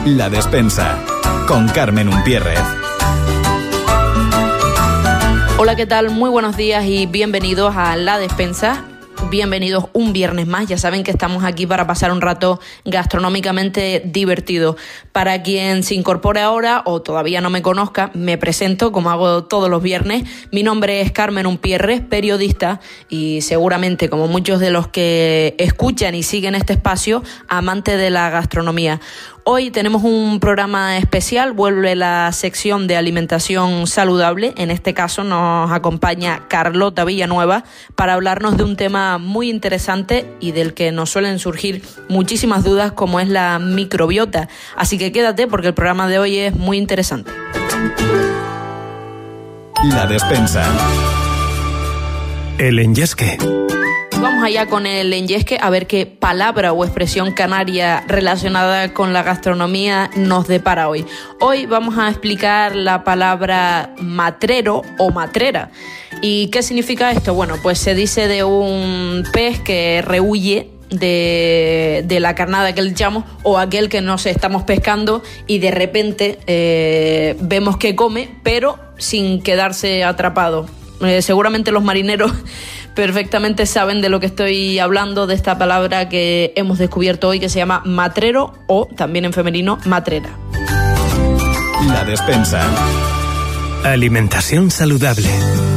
La Despensa, con Carmen Umpierrez. Hola, ¿qué tal? Muy buenos días y bienvenidos a La Despensa. Bienvenidos un viernes más. Ya saben que estamos aquí para pasar un rato gastronómicamente divertido. Para quien se incorpore ahora o todavía no me conozca, me presento como hago todos los viernes. Mi nombre es Carmen Umpierrez, periodista y seguramente, como muchos de los que escuchan y siguen este espacio, amante de la gastronomía. Hoy tenemos un programa especial, vuelve la sección de alimentación saludable. En este caso nos acompaña Carlota Villanueva para hablarnos de un tema muy interesante y del que nos suelen surgir muchísimas dudas, como es la microbiota. Así que quédate porque el programa de hoy es muy interesante. La Despensa. El enyesque. Vamos allá con el enyesque, a ver qué palabra o expresión canaria relacionada con la gastronomía nos depara hoy. Hoy vamos a explicar la palabra matrero o matrera. ¿Y qué significa esto? Bueno, pues se dice de un pez que rehuye de la carnada que le echamos, o aquel que nos estamos pescando y de repente vemos que come, pero sin quedarse atrapado. Seguramente los marineros perfectamente saben de lo que estoy hablando, de esta palabra que hemos descubierto hoy, que se llama matrero o también en femenino matrera. La Despensa. Alimentación saludable.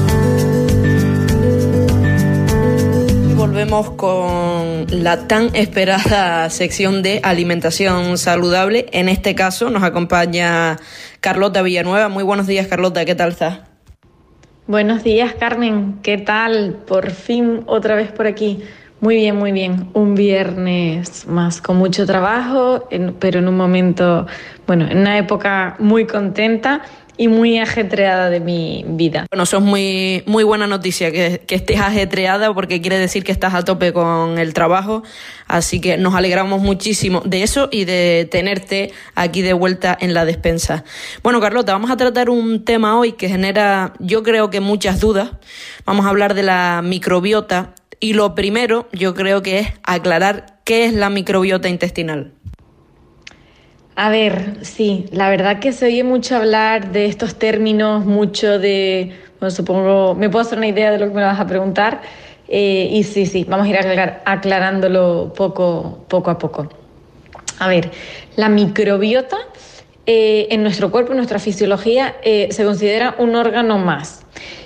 Volvemos con la tan esperada sección de alimentación saludable. En este caso nos acompaña Carlota Villanueva. Muy buenos días, Carlota, ¿qué tal estás? Buenos días, Carmen, ¿qué tal? Por fin otra vez por aquí. Muy bien, muy bien. Un viernes más con mucho trabajo, pero en un momento, en una época muy contenta y muy ajetreada de mi vida. Bueno, eso es muy, muy buena noticia, que estés ajetreada, porque quiere decir que estás a tope con el trabajo. Así que nos alegramos muchísimo de eso y de tenerte aquí de vuelta en La Despensa. Bueno, Carlota, vamos a tratar un tema hoy que genera, yo creo que muchas dudas. Vamos a hablar de la microbiota y lo primero, yo creo que es aclarar qué es la microbiota intestinal. A ver, sí, la verdad que se oye mucho hablar de estos términos, mucho de, supongo, me puedo hacer una idea de lo que me vas a preguntar, y sí, vamos a ir aclarándolo poco a poco. A ver, la microbiota en nuestro cuerpo, en nuestra fisiología, se considera un órgano más,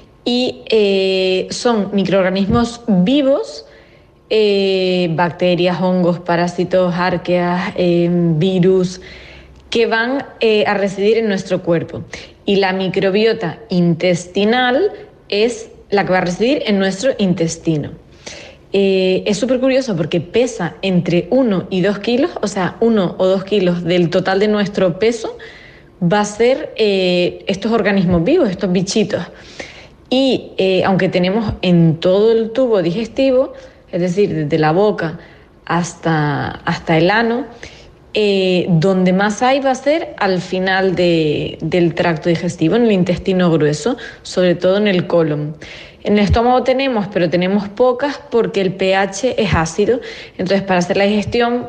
y son microorganismos vivos, bacterias, hongos, parásitos, arqueas, virus, que van a residir en nuestro cuerpo. Y la microbiota intestinal es la que va a residir en nuestro intestino. Es súper curioso porque pesa entre 1 y 2 kilos, o sea, 1 o 2 kilos del total de nuestro peso va a ser estos organismos vivos, estos bichitos. Y aunque tenemos en todo el tubo digestivo, es decir, desde la boca hasta el ano, donde más hay va a ser al final del tracto digestivo, en el intestino grueso, sobre todo en el colon. En el estómago pero tenemos pocas porque el pH es ácido. Entonces, para hacer la digestión,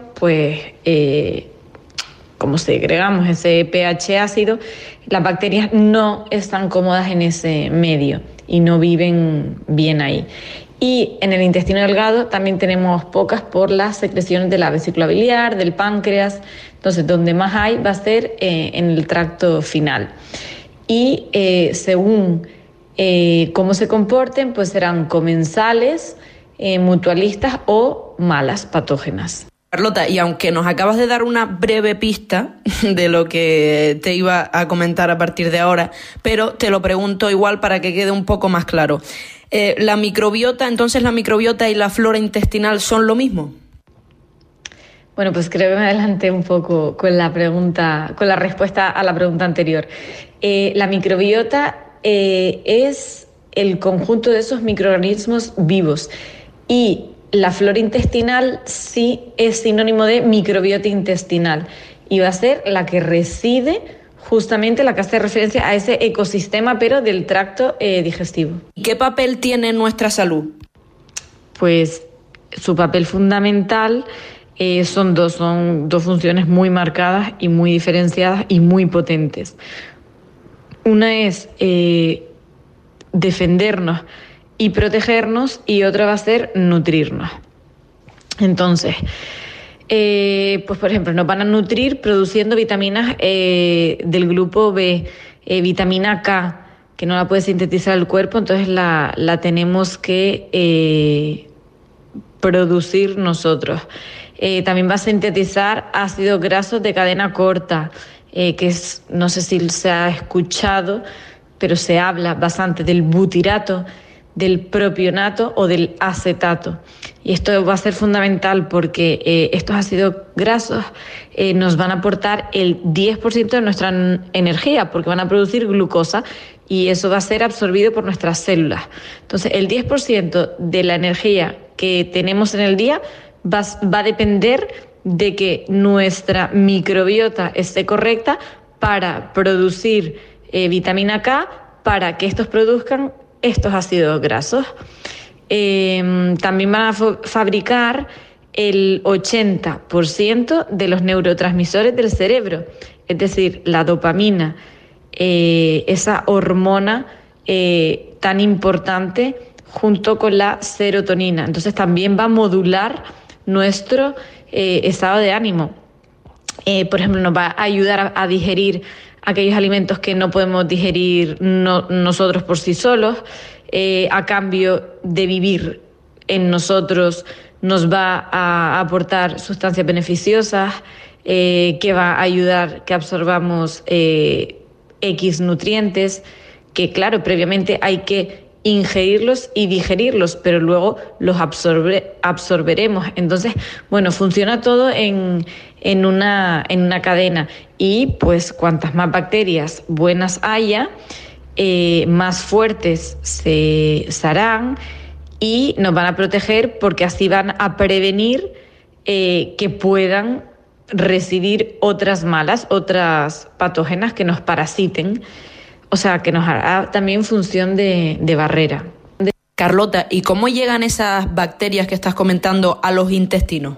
como segregamos ese pH ácido, las bacterias no están cómodas en ese medio y no viven bien ahí. Y en el intestino delgado también tenemos pocas por las secreciones de la vesícula biliar, del páncreas. Entonces, donde más hay va a ser en el tracto final. Y según cómo se comporten, pues serán comensales, mutualistas o malas, patógenas. Carlota, y aunque nos acabas de dar una breve pista de lo que te iba a comentar a partir de ahora, pero te lo pregunto igual para que quede un poco más claro. ¿La microbiota y la flora intestinal son lo mismo? Bueno, pues creo que me adelanté un poco con la respuesta a la pregunta anterior. La microbiota es el conjunto de esos microorganismos vivos, y la flora intestinal sí es sinónimo de microbiota intestinal y va a ser la que reside, justamente la que hace referencia a ese ecosistema, pero del tracto digestivo. ¿Qué papel tiene en nuestra salud? Pues su papel fundamental son dos funciones muy marcadas y muy diferenciadas y muy potentes. Una es defendernos y protegernos, y otra va a ser nutrirnos. Entonces, pues por ejemplo, nos van a nutrir produciendo vitaminas del grupo B, vitamina K, que no la puede sintetizar el cuerpo, entonces la tenemos que producir nosotros. También va a sintetizar ácidos grasos de cadena corta, que es, no sé si se ha escuchado, pero se habla bastante del butirato, del propionato o del acetato. Y esto va a ser fundamental porque estos ácidos grasos nos van a aportar el 10% de nuestra energía, porque van a producir glucosa y eso va a ser absorbido por nuestras células. Entonces, el 10% de la energía que tenemos en el día va a depender de que nuestra microbiota esté correcta para producir vitamina K, para que estos produzcan estos ácidos grasos. También van a fabricar el 80% de los neurotransmisores del cerebro, es decir, la dopamina, esa hormona tan importante, junto con la serotonina. Entonces también va a modular nuestro estado de ánimo. Por ejemplo, nos va a ayudar a digerir aquellos alimentos que no podemos digerir nosotros por sí solos. A cambio de vivir en nosotros, nos va a aportar sustancias beneficiosas, que va a ayudar que absorbamos X nutrientes, que claro, previamente hay que ingerirlos y digerirlos, pero luego los absorberemos. Entonces, bueno, funciona todo en una cadena, y pues cuantas más bacterias buenas haya, más fuertes se harán y nos van a proteger, porque así van a prevenir que puedan residir otras malas, otras patógenas que nos parasiten. O sea, que nos hará también función de barrera. Carlota, ¿y cómo llegan esas bacterias que estás comentando a los intestinos?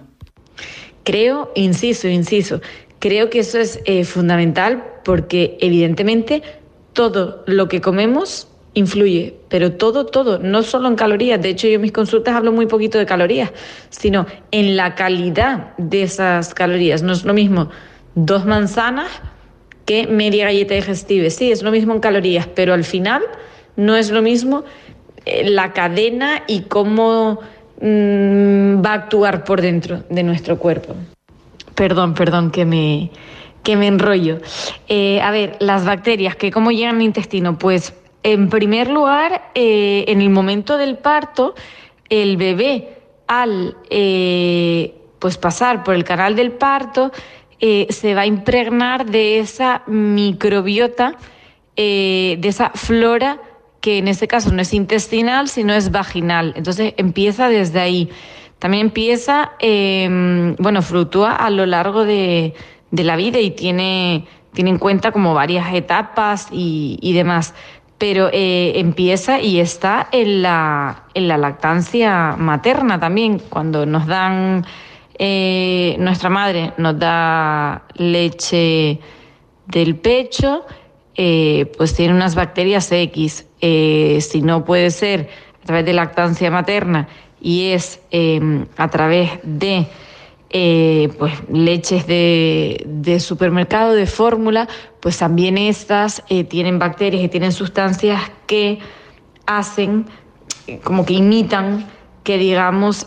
Inciso, creo que eso es fundamental, porque evidentemente todo lo que comemos influye, pero todo, no solo en calorías. De hecho, yo en mis consultas hablo muy poquito de calorías, sino en la calidad de esas calorías. No es lo mismo 2 manzanas que media galleta digestiva. Sí, es lo mismo en calorías, pero al final no es lo mismo la cadena y cómo va a actuar por dentro de nuestro cuerpo. Perdón, que me enrollo. A ver, las bacterias, que ¿cómo llegan al intestino? Pues, en primer lugar, en el momento del parto, el bebé, al pues pasar por el canal del parto, se va a impregnar de esa microbiota, de esa flora, que en este caso no es intestinal, sino es vaginal. Entonces empieza desde ahí. También empieza, fluctúa a lo largo de la vida y tiene en cuenta como varias etapas y demás. Pero empieza y está en la lactancia materna también, cuando nos dan... nuestra madre nos da leche del pecho, pues tiene unas bacterias X. Si no puede ser a través de lactancia materna y es a través de pues leches de supermercado, de fórmula, pues también estas tienen bacterias y tienen sustancias que hacen, como que imitan, que digamos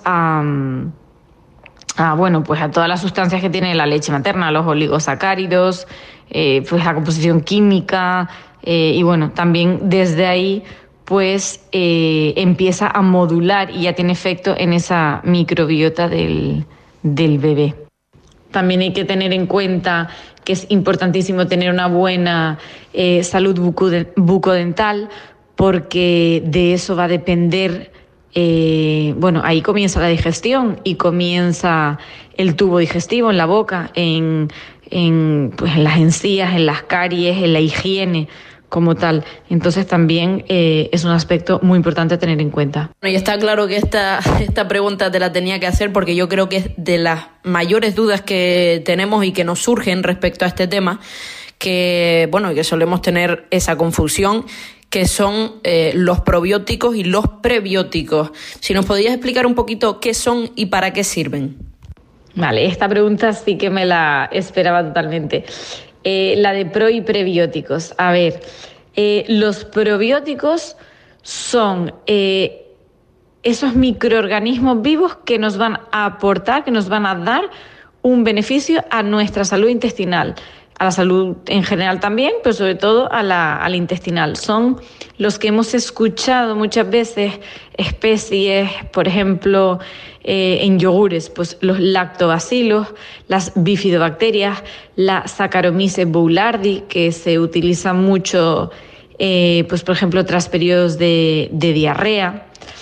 pues a todas las sustancias que tiene la leche materna, los oligosacáridos, pues la composición química, y bueno, también desde ahí pues empieza a modular y ya tiene efecto en esa microbiota del bebé. También hay que tener en cuenta que es importantísimo tener una buena salud bucodental, porque de eso va a depender. Ahí comienza la digestión y comienza el tubo digestivo en la boca, en las encías, en las caries, en la higiene, como tal. Entonces también es un aspecto muy importante a tener en cuenta. Y está claro que esta pregunta te la tenía que hacer porque yo creo que es de las mayores dudas que tenemos y que nos surgen respecto a este tema, que solemos tener esa confusión, que son los probióticos y los prebióticos. Si nos podías explicar un poquito qué son y para qué sirven. Vale, esta pregunta sí que me la esperaba totalmente. La de pro y prebióticos. A ver, los probióticos son esos microorganismos vivos que nos van a aportar, que nos van a dar un beneficio a nuestra salud intestinal, a la salud en general también, pero sobre todo a la intestinal. Son los que hemos escuchado muchas veces, especies, por ejemplo, en yogures, pues los lactobacilos, las bifidobacterias, la Saccharomyces boulardii, que se utiliza mucho, pues por ejemplo, tras periodos de diarrea.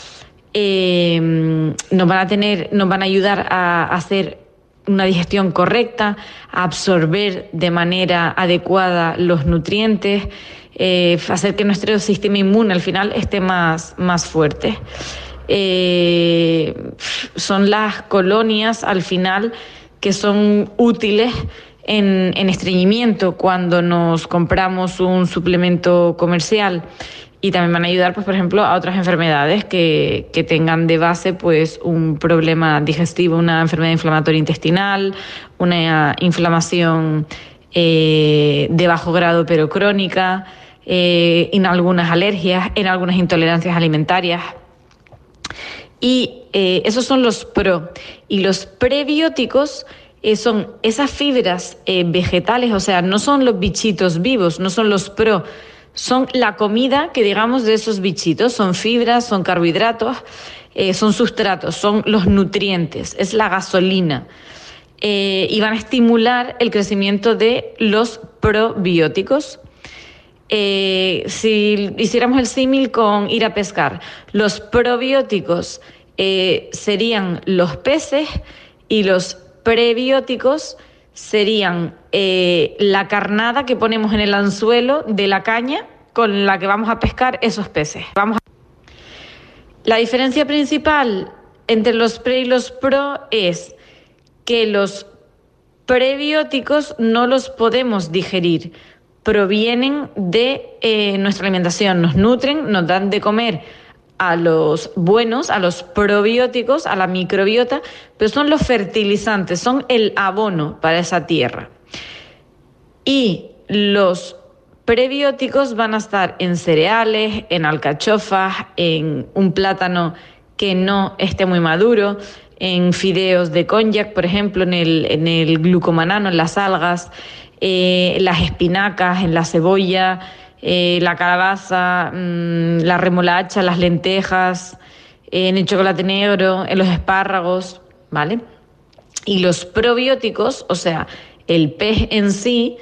Nos van a ayudar a hacer una digestión correcta, a absorber de manera adecuada los nutrientes, hacer que nuestro sistema inmune al final esté más fuerte. Son las colonias al final que son útiles en estreñimiento cuando nos compramos un suplemento comercial. Y también van a ayudar, pues, por ejemplo, a otras enfermedades que tengan de base pues, un problema digestivo, una enfermedad inflamatoria intestinal, una inflamación de bajo grado pero crónica, en algunas alergias, en algunas intolerancias alimentarias. Y esos son los pro. Y los prebióticos son esas fibras vegetales, o sea, no son los bichitos vivos, no son los pro, son la comida que digamos de esos bichitos, son fibras, son carbohidratos, son sustratos, son los nutrientes, es la gasolina. Y van a estimular el crecimiento de los probióticos. Si hiciéramos el símil con ir a pescar, los probióticos serían los peces y los prebióticos serían la carnada que ponemos en el anzuelo de la caña con la que vamos a pescar esos peces. La diferencia principal entre los pre y los pro es que los prebióticos no los podemos digerir, provienen de nuestra alimentación, nos nutren, nos dan de comer a los buenos, a los probióticos, a la microbiota, pero son los fertilizantes, son el abono para esa tierra. Y los prebióticos van a estar en cereales, en alcachofas, en un plátano que no esté muy maduro, en fideos de konjac, por ejemplo, en el glucomanano, en las algas, las espinacas, en la cebolla, la calabaza, la remolacha, las lentejas, en el chocolate negro, en los espárragos, ¿vale? Y los probióticos, o sea, el pez en sí,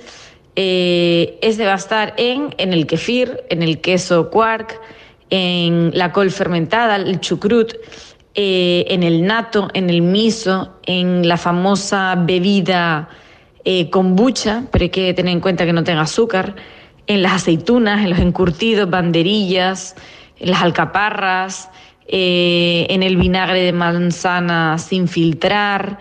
ese va a estar en el kefir, en el queso quark, en la col fermentada, el chucrut, en el natto, en el miso, en la famosa bebida kombucha, pero hay que tener en cuenta que no tenga azúcar, en las aceitunas, en los encurtidos, banderillas, en las alcaparras, en el vinagre de manzana sin filtrar,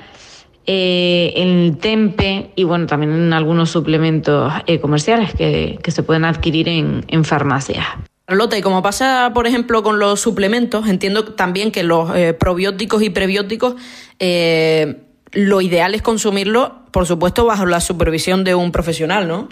en el tempe y bueno, también en algunos suplementos comerciales que se pueden adquirir en farmacias. Carlota, y como pasa, por ejemplo, con los suplementos, entiendo también que los probióticos y prebióticos, lo ideal es consumirlo, por supuesto, bajo la supervisión de un profesional, ¿no?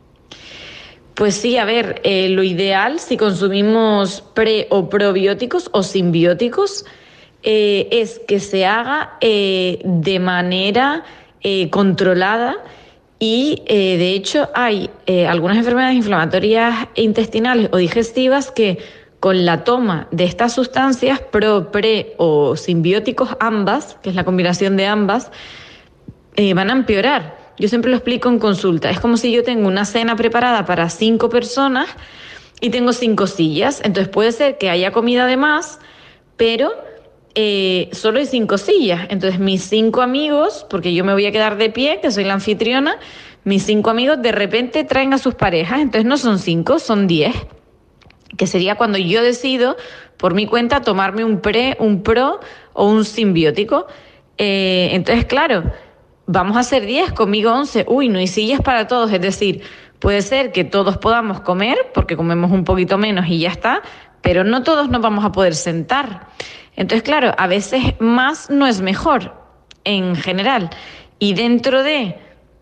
Pues sí, a ver, lo ideal si consumimos pre o probióticos o simbióticos es que se haga de manera controlada y de hecho hay algunas enfermedades inflamatorias intestinales o digestivas que con la toma de estas sustancias pro, pre o simbióticos ambas, que es la combinación de ambas, van a empeorar. Yo siempre lo explico en consulta. Es como si yo tengo una cena preparada para 5 personas y tengo 5 sillas. Entonces puede ser que haya comida de más, pero solo hay 5 sillas. Entonces mis 5 amigos, porque yo me voy a quedar de pie, que soy la anfitriona, mis 5 amigos de repente traen a sus parejas, entonces no son 5, son 10, que sería cuando yo decido por mi cuenta tomarme un pro o un simbiótico. Entonces, claro, vamos a ser 10, conmigo 11, no hay sillas para todos, es decir, puede ser que todos podamos comer, porque comemos un poquito menos y ya está, pero no todos nos vamos a poder sentar. Entonces, claro, a veces más no es mejor, en general, y dentro de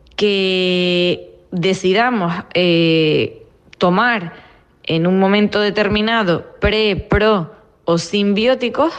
que decidamos tomar en un momento determinado pro o simbióticos,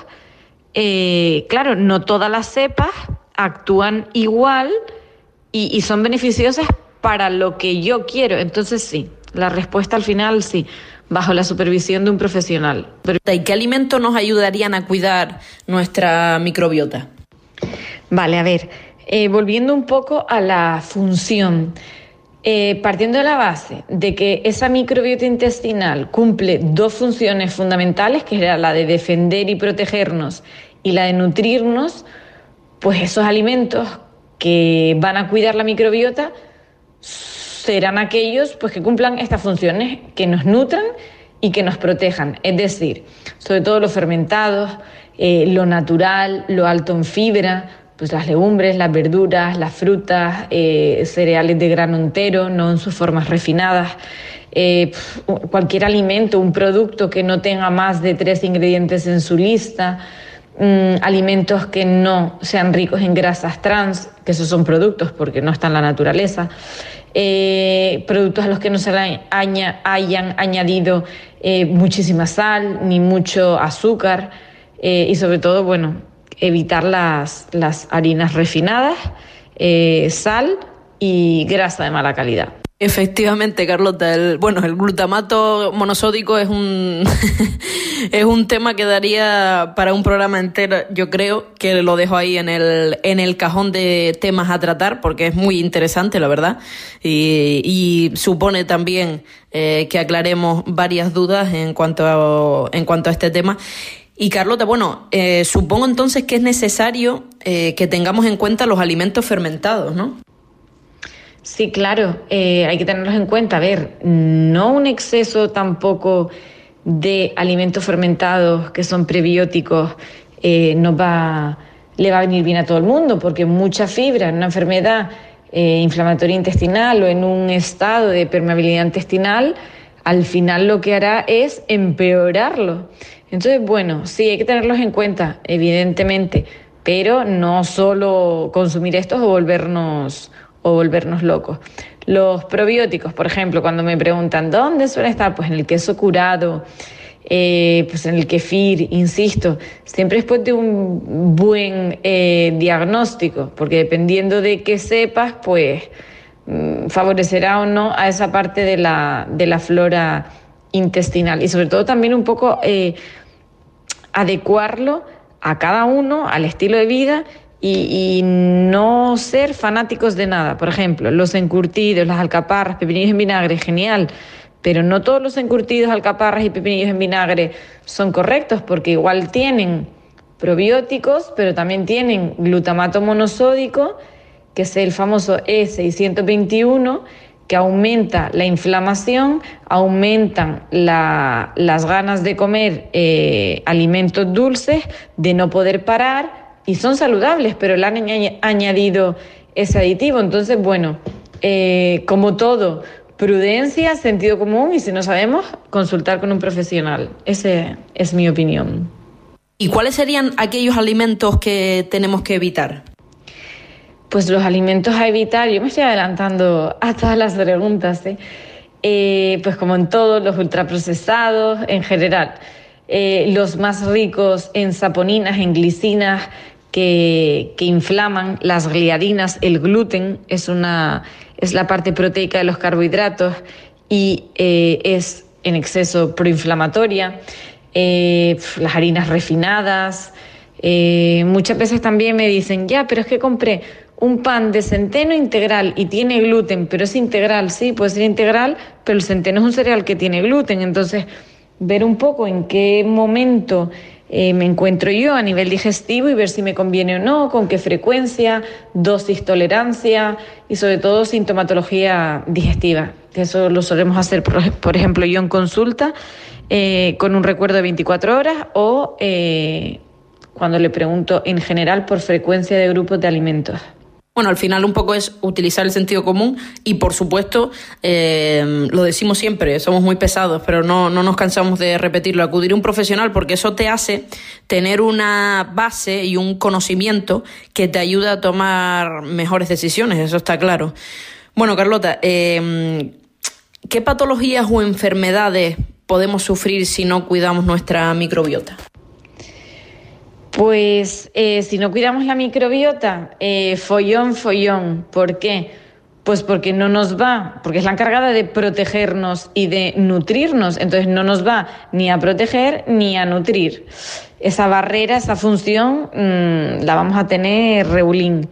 claro, no todas las cepas actúan igual y son beneficiosas para lo que yo quiero. Entonces sí, la respuesta al final sí, bajo la supervisión de un profesional. ¿Y qué alimentos nos ayudarían a cuidar nuestra microbiota? Vale, a ver, volviendo un poco a la función, partiendo de la base de que esa microbiota intestinal cumple 2 funciones fundamentales, que era la de defender y protegernos y la de nutrirnos, pues esos alimentos que van a cuidar la microbiota serán aquellos pues que cumplan estas funciones, que nos nutran y que nos protejan, es decir, sobre todo los fermentados, lo natural, lo alto en fibra, pues las legumbres, las verduras, las frutas, cereales de grano entero, no en sus formas refinadas, cualquier alimento, un producto que no tenga más de 3 ingredientes en su lista, alimentos que no sean ricos en grasas trans, que esos son productos porque no está en la naturaleza, productos a los que no se le hayan añadido muchísima sal ni mucho azúcar, y sobre todo, evitar las harinas refinadas, sal y grasa de mala calidad. Efectivamente, Carlota, el glutamato monosódico es un es un tema que daría para un programa entero. Yo creo que lo dejo ahí en el cajón de temas a tratar, porque es muy interesante, la verdad, y supone también que aclaremos varias dudas en cuanto a este tema. Y Carlota, supongo entonces que es necesario que tengamos en cuenta los alimentos fermentados, ¿no? Sí, claro, hay que tenerlos en cuenta. A ver, no un exceso tampoco de alimentos fermentados que son prebióticos le va a venir bien a todo el mundo, porque mucha fibra en una enfermedad inflamatoria intestinal o en un estado de permeabilidad intestinal, al final lo que hará es empeorarlo. Entonces, sí, hay que tenerlos en cuenta, evidentemente, pero no solo consumir estos o volvernos locos. Los probióticos, por ejemplo, cuando me preguntan ¿dónde suelen estar? Pues en el queso curado, pues en el kefir, insisto, siempre después de un buen diagnóstico, porque dependiendo de qué cepas, pues favorecerá o no a esa parte de la flora intestinal, y sobre todo también un poco adecuarlo a cada uno, al estilo de vida, y no ser fanáticos de nada. Por ejemplo, los encurtidos, las alcaparras, pepinillos en vinagre, genial, pero no todos los encurtidos, alcaparras y pepinillos en vinagre son correctos, porque igual tienen probióticos, pero también tienen glutamato monosódico, que es el famoso E621, que aumenta la inflamación, aumentan las ganas de comer alimentos dulces, de no poder parar, y son saludables, pero le han añadido ese aditivo. Entonces, como todo, prudencia, sentido común, y si no sabemos, consultar con un profesional. Esa es mi opinión. ¿Y cuáles serían aquellos alimentos que tenemos que evitar? Pues los alimentos a evitar, yo me estoy adelantando a todas las preguntas, pues como en todos, los ultraprocesados en general, los más ricos en saponinas, en glicinas, que inflaman, las gliadinas, el gluten es la parte proteica de los carbohidratos y es en exceso proinflamatoria, las harinas refinadas. Muchas veces también me dicen, pero es que compré un pan de centeno integral y tiene gluten, pero es integral. Sí, puede ser integral, pero el centeno es un cereal que tiene gluten. Entonces, ver un poco en qué momento me encuentro yo a nivel digestivo y ver si me conviene o no, con qué frecuencia, dosis, tolerancia y sobre todo sintomatología digestiva, que eso lo solemos hacer, por ejemplo, yo en consulta con un recuerdo de 24 horas o cuando le pregunto en general por frecuencia de grupos de alimentos. Bueno, al final un poco es utilizar el sentido común y, por supuesto, lo decimos siempre, somos muy pesados, pero no nos cansamos de repetirlo, acudir a un profesional porque eso te hace tener una base y un conocimiento que te ayuda a tomar mejores decisiones, eso está claro. Bueno, Carlota, ¿qué patologías o enfermedades podemos sufrir si no cuidamos nuestra microbiota? Pues si no cuidamos la microbiota, follón. ¿Por qué? Pues porque no nos va, porque es la encargada de protegernos y de nutrirnos, entonces no nos va ni a proteger ni a nutrir. Esa barrera, esa función, la vamos a tener regulín.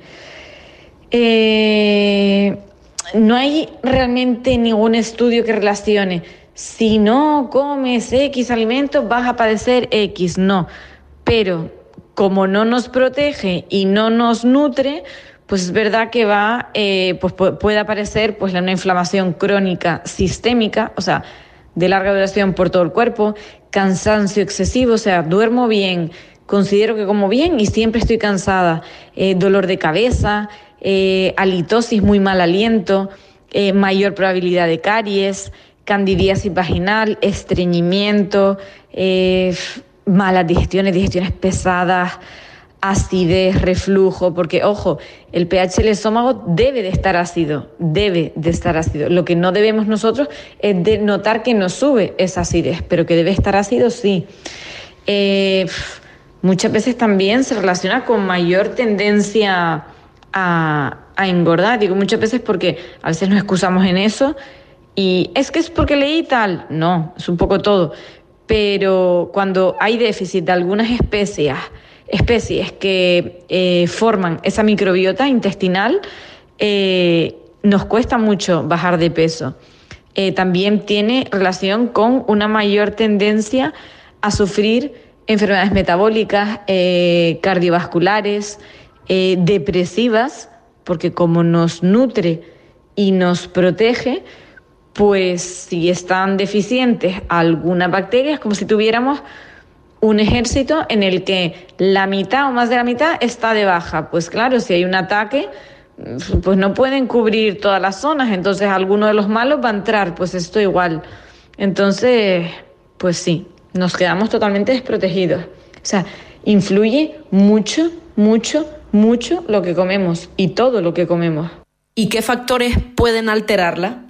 No hay realmente ningún estudio que relacione, si no comes X alimentos vas a padecer X, no, pero como no nos protege y no nos nutre, pues es verdad que pues puede aparecer pues una inflamación crónica sistémica, o sea, de larga duración por todo el cuerpo, cansancio excesivo, o sea, duermo bien, considero que como bien y siempre estoy cansada, dolor de cabeza, halitosis, muy mal aliento, mayor probabilidad de caries, candidiasis vaginal, estreñimiento, malas digestiones pesadas, acidez, reflujo, porque, ojo, el pH del estómago debe de estar ácido. Lo que no debemos nosotros es de notar que nos sube esa acidez, pero que debe estar ácido, sí. Muchas veces también se relaciona con mayor tendencia a engordar. Digo muchas veces porque a veces nos excusamos en eso y es que es porque leí tal. No, es un poco todo. Pero cuando hay déficit de algunas especies que forman esa microbiota intestinal, nos cuesta mucho bajar de peso. También tiene relación con una mayor tendencia a sufrir enfermedades metabólicas, cardiovasculares, depresivas, porque como nos nutre y nos protege, pues si están deficientes algunas bacterias, como si tuviéramos un ejército en el que la mitad o más de la mitad está de baja. Pues claro, si hay un ataque, pues no pueden cubrir todas las zonas, entonces alguno de los malos va a entrar, pues esto igual. Entonces, pues sí, nos quedamos totalmente desprotegidos. O sea, influye mucho lo que comemos y todo lo que comemos. ¿Y qué factores pueden alterarla?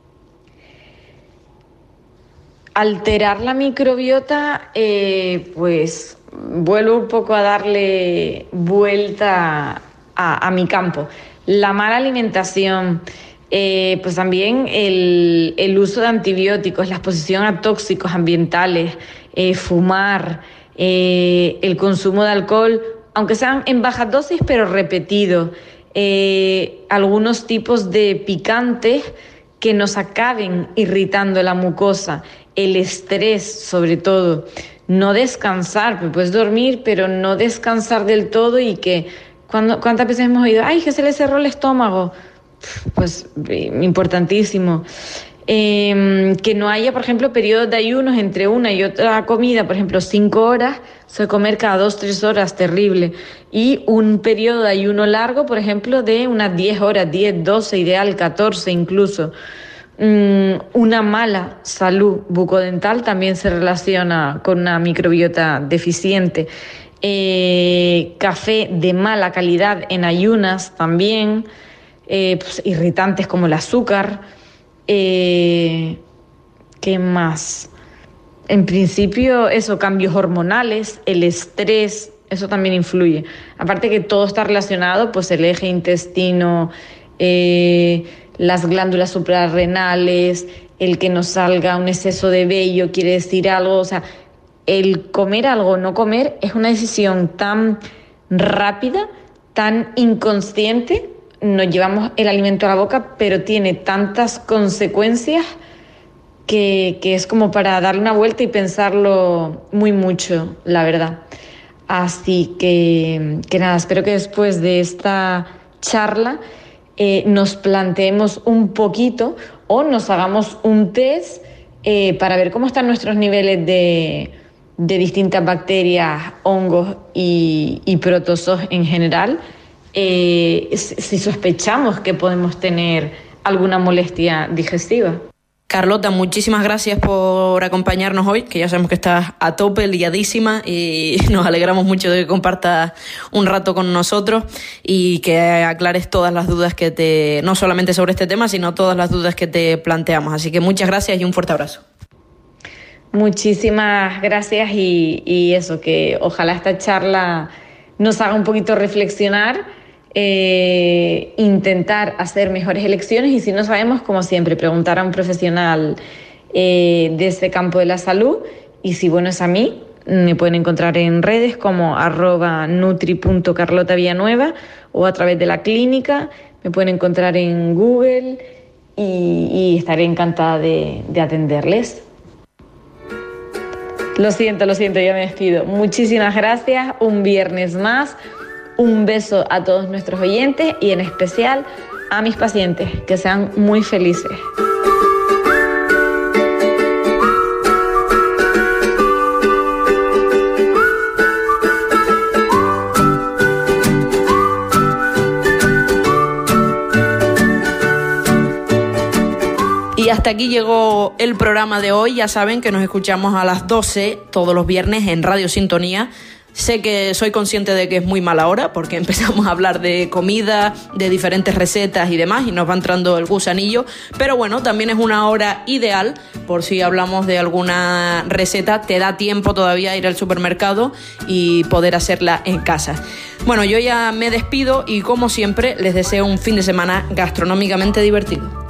Alterar la microbiota, pues vuelvo un poco a darle vuelta a mi campo. La mala alimentación, pues también el uso de antibióticos, la exposición a tóxicos ambientales, fumar, el consumo de alcohol, aunque sean en bajas dosis pero repetido, algunos tipos de picantes que nos acaben irritando la mucosa, el estrés sobre todo, no descansar, pues puedes dormir pero no descansar del todo y que ¿cuántas veces hemos oído? ¡Ay, que se le cerró el estómago! Pues importantísimo. Que no haya, por ejemplo, periodos de ayunos entre una y otra comida, por ejemplo, 5 horas, eso de comer cada 2-3 horas, terrible. Y un periodo de ayuno largo, por ejemplo, de unas 10 horas, 10, 12, ideal 14 incluso. Una mala salud bucodental también se relaciona con una microbiota deficiente. Café de mala calidad en ayunas también, pues, irritantes como el azúcar. ¿Qué más? En principio eso, cambios hormonales, el estrés, eso también influye. Aparte que todo está relacionado, pues el eje intestino, las glándulas suprarrenales, el que nos salga un exceso de vello quiere decir algo, o sea, el comer algo o no comer es una decisión tan rápida, tan inconsciente, nos llevamos el alimento a la boca, pero tiene tantas consecuencias que es como para darle una vuelta y pensarlo muy mucho, la verdad. Así que nada, espero que después de esta charla nos planteemos un poquito o nos hagamos un test para ver cómo están nuestros niveles de distintas bacterias, hongos y protozoos en general, si sospechamos que podemos tener alguna molestia digestiva. Carlota, muchísimas gracias por acompañarnos hoy, que ya sabemos que estás a tope, liadísima, y nos alegramos mucho de que compartas un rato con nosotros y que aclares todas las dudas no solamente sobre este tema, sino todas las dudas que te planteamos. Así que muchas gracias y un fuerte abrazo. Muchísimas gracias y eso, que ojalá esta charla nos haga un poquito reflexionar, intentar hacer mejores elecciones y si no sabemos, como siempre, preguntar a un profesional de ese campo de la salud y si bueno es a mí, me pueden encontrar en redes como @nutri.carlotavillanueva o a través de la clínica, me pueden encontrar en Google y estaré encantada de atenderles. Lo siento, ya me despido. Muchísimas gracias, un viernes más. Un beso a todos nuestros oyentes y en especial a mis pacientes, que sean muy felices. Y hasta aquí llegó el programa de hoy. Ya saben que nos escuchamos a las 12 todos los viernes en Radio Sintonía. Sé que soy consciente de que es muy mala hora porque empezamos a hablar de comida, de diferentes recetas y demás y nos va entrando el gusanillo, pero bueno, también es una hora ideal por si hablamos de alguna receta, te da tiempo todavía a ir al supermercado y poder hacerla en casa. Bueno, yo ya me despido y como siempre les deseo un fin de semana gastronómicamente divertido.